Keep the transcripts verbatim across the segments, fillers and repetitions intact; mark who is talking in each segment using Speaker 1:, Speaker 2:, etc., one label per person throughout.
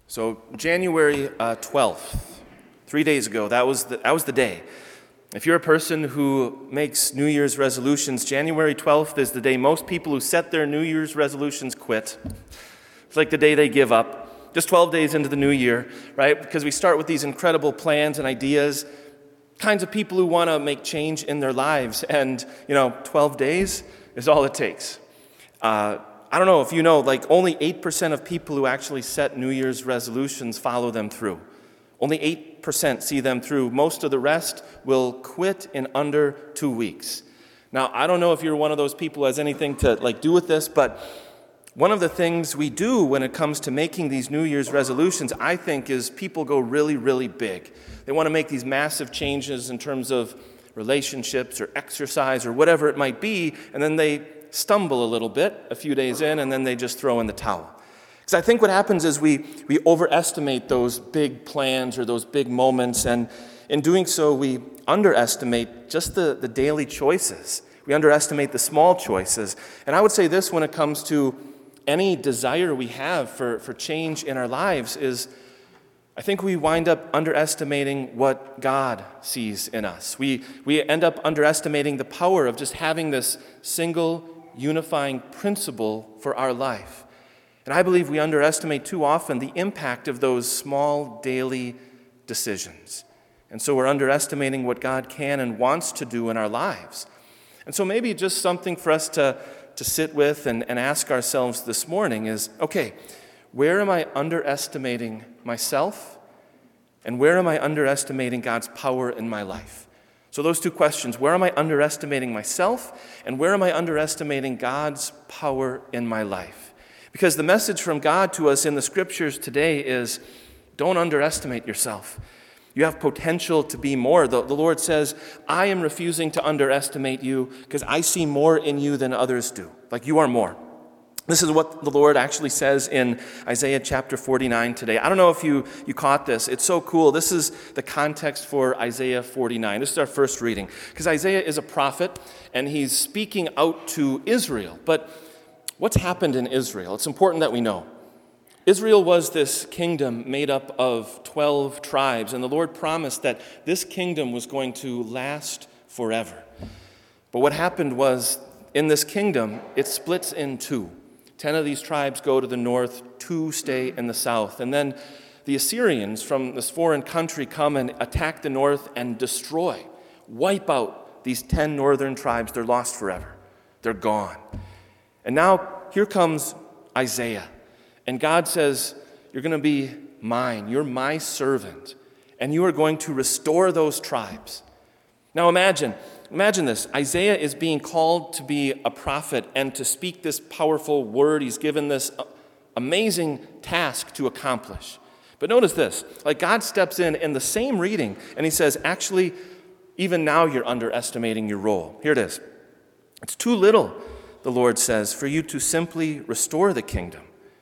Speaker 1: So January uh, twelfth, three days ago, that was the, that was the day. If you're a person who makes New Year's resolutions, January twelfth is the day most people who set their New Year's resolutions quit. It's like the day they give up, just twelve days into the new year, right? Because we start with these incredible plans and ideas, kinds of people who want to make change in their lives, and, you know, twelve days is all it takes. Uh, I don't know if you know, like only eight percent of people who actually set New Year's resolutions follow them through. Only eight percent see them through. Most of the rest will quit in under two weeks. Now, I don't know if you're one of those people who has anything to like do with this, but one of the things we do when it comes to making these New Year's resolutions, I think, is people go really, really big. They want to make these massive changes in terms of relationships or exercise or whatever it might be, and then they stumble a little bit a few days in, and then they just throw in the towel. Because I think what happens is we we overestimate those big plans or those big moments, and in doing so, we underestimate just the, the daily choices. We underestimate the small choices. And I would say this when it comes to any desire we have for, for change in our lives is, I think we wind up underestimating what God sees in us. We, we end up underestimating the power of just having this single unifying principle for our life. And I believe we underestimate too often the impact of those small daily decisions. And so we're underestimating what God can and wants to do in our lives. And so maybe just something for us to, to sit with and, and ask ourselves this morning is, okay, where am I underestimating myself? And where am I underestimating God's power in my life? So those two questions, where am I underestimating myself? And where am I underestimating God's power in my life? Because the message from God to us in the scriptures today is, don't underestimate yourself. You have potential to be more. The, the Lord says, I am refusing to underestimate you because I see more in you than others do. Like you are more. This is what the Lord actually says in Isaiah chapter forty-nine today. I don't know if you, you caught this. It's so cool. This is the context for Isaiah forty-nine. This is our first reading. Because Isaiah is a prophet, and he's speaking out to Israel. But what's happened in Israel? It's important that we know. Israel was this kingdom made up of twelve tribes, and the Lord promised that this kingdom was going to last forever. But what happened was, in this kingdom, it splits in two. Ten of these tribes go to the north, two stay in the south. And then the Assyrians from this foreign country come and attack the north and destroy, wipe out these ten northern tribes. They're lost forever. They're gone. And now here comes Isaiah. And God says, you're going to be mine. You're my servant. And you are going to restore those tribes. Now imagine, imagine this. Isaiah is being called to be a prophet and to speak this powerful word. He's given this amazing task to accomplish. But notice this, like God steps in in the same reading and he says, actually, even now you're underestimating your role. Here it is. It's too little, the Lord says, for you to simply restore the kingdom.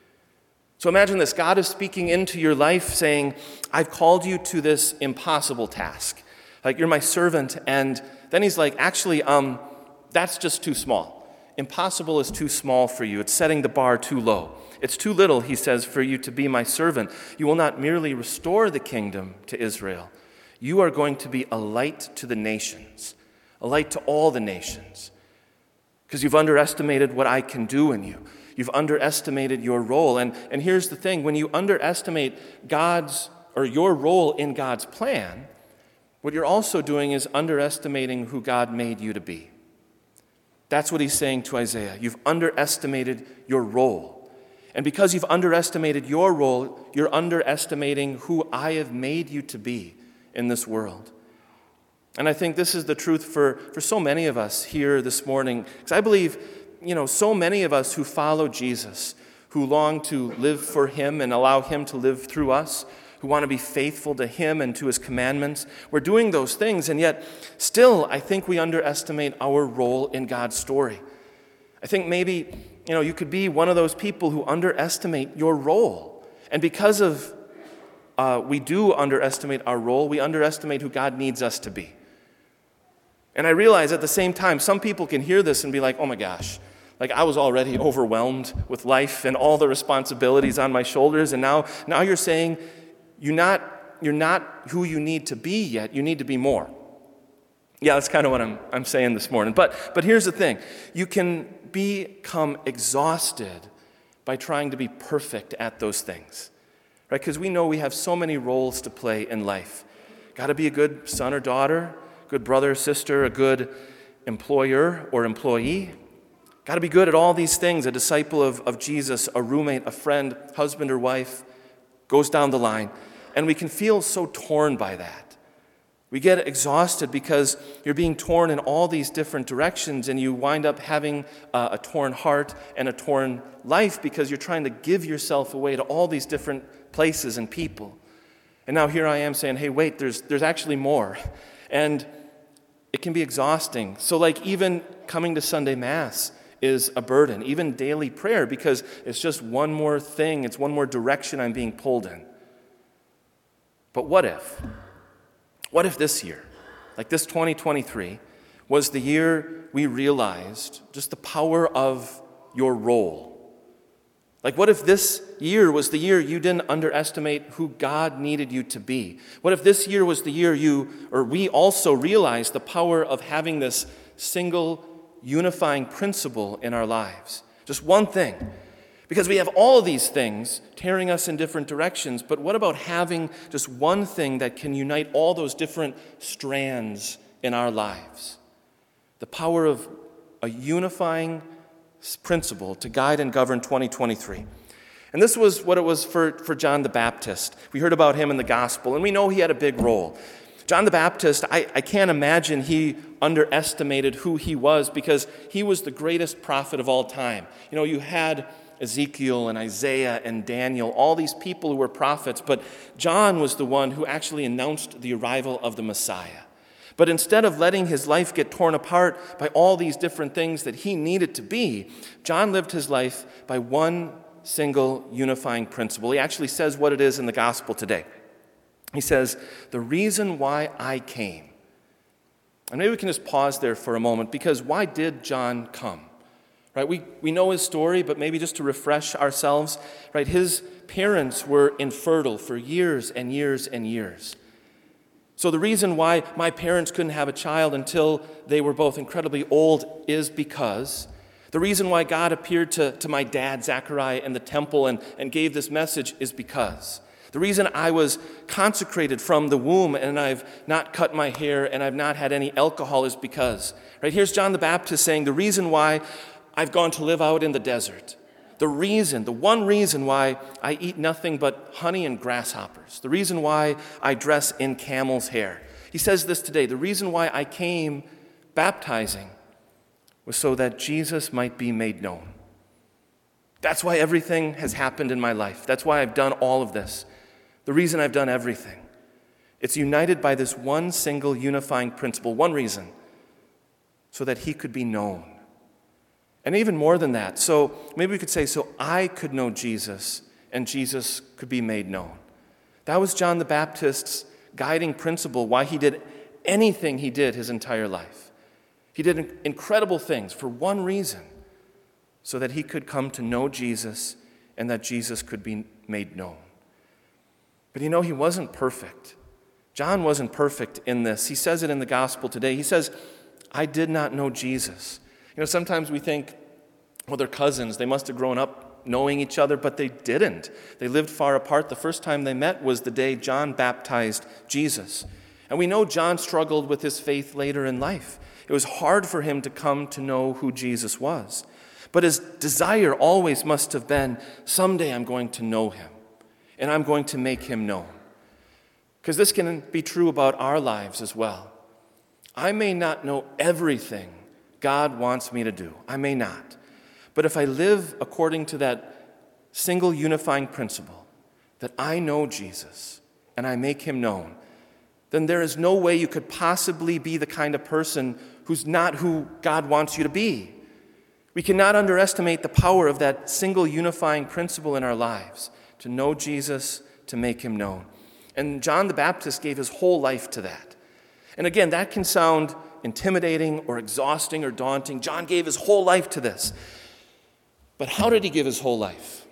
Speaker 1: So imagine this. God is speaking into your life saying, I've called you to this impossible task. Like, you're my servant. And then he's like, actually, um, that's just too small. Impossible is too small for you. It's setting the bar too low. It's too little, he says, for you to be my servant. You will not merely restore the kingdom to Israel. You are going to be a light to the nations, a light to all the nations. Because you've underestimated what I can do in you. You've underestimated your role. And, and here's the thing. When you underestimate God's or your role in God's plan, what you're also doing is underestimating who God made you to be. That's what he's saying to Isaiah. You've underestimated your role. And because you've underestimated your role, you're underestimating who I have made you to be in this world. And I think this is the truth for, for so many of us here this morning. Because I believe, you know, so many of us who follow Jesus, who long to live for him and allow him to live through us, who want to be faithful to him and to his commandments. We're doing those things, and yet still I think we underestimate our role in God's story. I think maybe, you know, you could be one of those people who underestimate your role. And because of uh, we do underestimate our role, we underestimate who God needs us to be. And I realize at the same time, some people can hear this and be like, oh my gosh, Like I was already overwhelmed with life and all the responsibilities on my shoulders, and now, now you're saying you're not, you're not who you need to be yet, you need to be more. Yeah, that's kind of what I'm, I'm saying this morning. But, but here's the thing. You can become exhausted by trying to be perfect at those things, right? Because we know we have so many roles to play in life. Got to be a good son or daughter, good brother or sister, a good employer or employee. Got to be good at all these things, a disciple of, of Jesus, a roommate, a friend, husband or wife, goes down the line. And we can feel so torn by that. We get exhausted because you're being torn in all these different directions, and you wind up having uh, a torn heart and a torn life because you're trying to give yourself away to all these different places and people. And now here I am saying, hey, wait, there's there's actually more. And it can be exhausting. So like even coming to Sunday Mass is a burden, even daily prayer, because it's just one more thing, it's one more direction I'm being pulled in. But what if? What if this year, like this twenty twenty-three, was the year we realized just the power of your role? Like what if this year was the year you didn't underestimate who God needed you to be? What if this year was the year you, or we also realized the power of having this single unifying principle in our lives? Just one thing. Because we have all of these things tearing us in different directions, but what about having just one thing that can unite all those different strands in our lives? The power of a unifying principle to guide and govern twenty twenty-three. And this was what it was for, for John the Baptist. We heard about him in the gospel, and we know he had a big role. John the Baptist, I, I can't imagine he underestimated who he was, because he was the greatest prophet of all time. You know, you had Ezekiel and Isaiah and Daniel, all these people who were prophets, but John was the one who actually announced the arrival of the Messiah. But instead of letting his life get torn apart by all these different things that he needed to be, John lived his life by one single unifying principle. He actually says what it is in the gospel today. He says, the reason why I came. And maybe we can just pause there for a moment, because why did John come? Right, we, we know his story, but maybe just to refresh ourselves, right, his parents were infertile for years and years and years. So the reason why my parents couldn't have a child until they were both incredibly old is because the reason why God appeared to, to my dad, Zechariah, in the temple and, and gave this message is because the reason I was consecrated from the womb and I've not cut my hair and I've not had any alcohol is because, right, here's John the Baptist saying the reason why I've gone to live out in the desert. The reason, the one reason why I eat nothing but honey and grasshoppers. The reason why I dress in camel's hair. He says this today. The reason why I came baptizing was so that Jesus might be made known. That's why everything has happened in my life. That's why I've done all of this. The reason I've done everything. It's united by this one single unifying principle. One reason. So that he could be known. And even more than that, so maybe we could say, so I could know Jesus and Jesus could be made known. That was John the Baptist's guiding principle, why he did anything he did his entire life. He did incredible things for one reason, so that he could come to know Jesus and that Jesus could be made known. But you know, he wasn't perfect. John wasn't perfect in this. He says it in the gospel today. He says, I did not know Jesus. You know, sometimes we think, well, they're cousins. They must have grown up knowing each other, but they didn't. They lived far apart. The first time they met was the day John baptized Jesus. And we know John struggled with his faith later in life. It was hard for him to come to know who Jesus was. But his desire always must have been, someday I'm going to know him, and I'm going to make him known. Because this can be true about our lives as well. I may not know everything God wants me to do. I may not. But if I live according to that single unifying principle, that I know Jesus and I make him known, then there is no way you could possibly be the kind of person who's not who God wants you to be. We cannot underestimate the power of that single unifying principle in our lives, to know Jesus, to make him known. And John the Baptist gave his whole life to that. And again, that can sound intimidating or exhausting or daunting. John gave his whole life to this. But how did he give his whole life?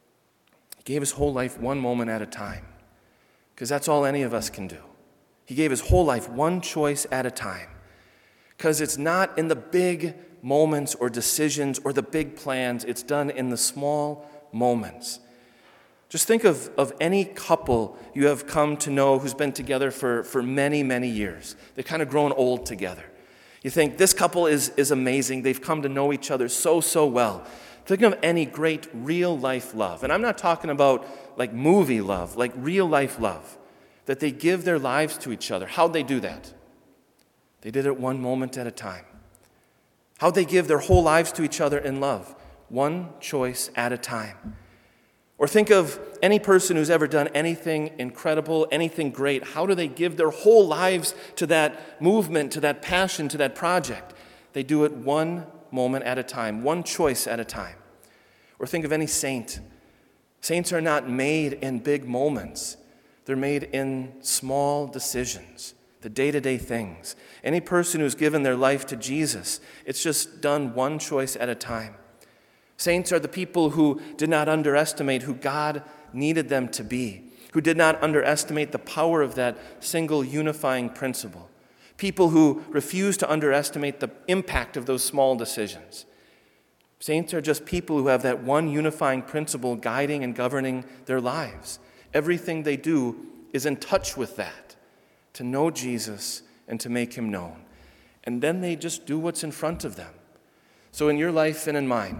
Speaker 1: He gave his whole life one moment at a time, because that's all any of us can do. He gave his whole life one choice at a time, because it's not in the big moments or decisions or the big plans. It's done in the small moments. Just think of, of any couple you have come to know who's been together for, for many, many years. They've kind of grown old together. You think, this couple is, is amazing. They've come to know each other so, so well. Think of any great real-life love. And I'm not talking about like movie love, like real-life love, that they give their lives to each other. How'd they do that? They did it one moment at a time. How'd they give their whole lives to each other in love? One choice at a time. Or think of any person who's ever done anything incredible, anything great. How do they give their whole lives to that movement, to that passion, to that project? They do it one moment at a time, one choice at a time. Or think of any saint. Saints are not made in big moments. They're made in small decisions, the day-to-day things. Any person who's given their life to Jesus, it's just done one choice at a time. Saints are the people who did not underestimate who God needed them to be, who did not underestimate the power of that single unifying principle. People who refuse to underestimate the impact of those small decisions. Saints are just people who have that one unifying principle guiding and governing their lives. Everything they do is in touch with that, to know Jesus and to make him known. And then they just do what's in front of them. So in your life and in mine,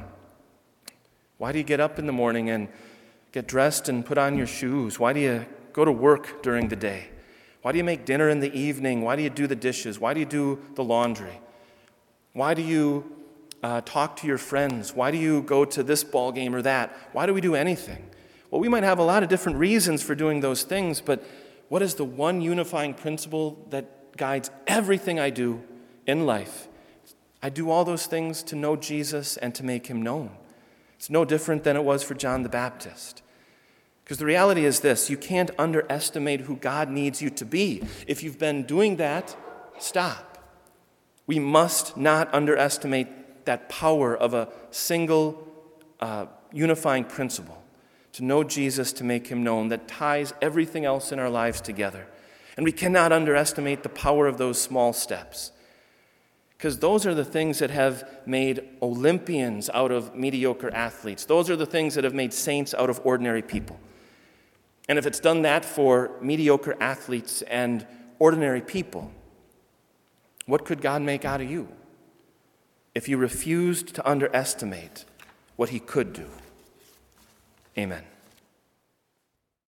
Speaker 1: why do you get up in the morning and get dressed and put on your shoes? Why do you go to work during the day? Why do you make dinner in the evening? Why do you do the dishes? Why do you do the laundry? Why do you uh, talk to your friends? Why do you go to this ball game or that? Why do we do anything? Well, we might have a lot of different reasons for doing those things, but what is the one unifying principle that guides everything I do in life? I do all those things to know Jesus and to make him known. It's no different than it was for John the Baptist. Because the reality is this, you can't underestimate who God needs you to be. If you've been doing that, stop. We must not underestimate that power of a single uh, unifying principle, to know Jesus, to make him known, that ties everything else in our lives together. And we cannot underestimate the power of those small steps. Because those are the things that have made Olympians out of mediocre athletes. Those are the things that have made saints out of ordinary people. And if it's done that for mediocre athletes and ordinary people, what could God make out of you if you refused to underestimate what he could do? Amen.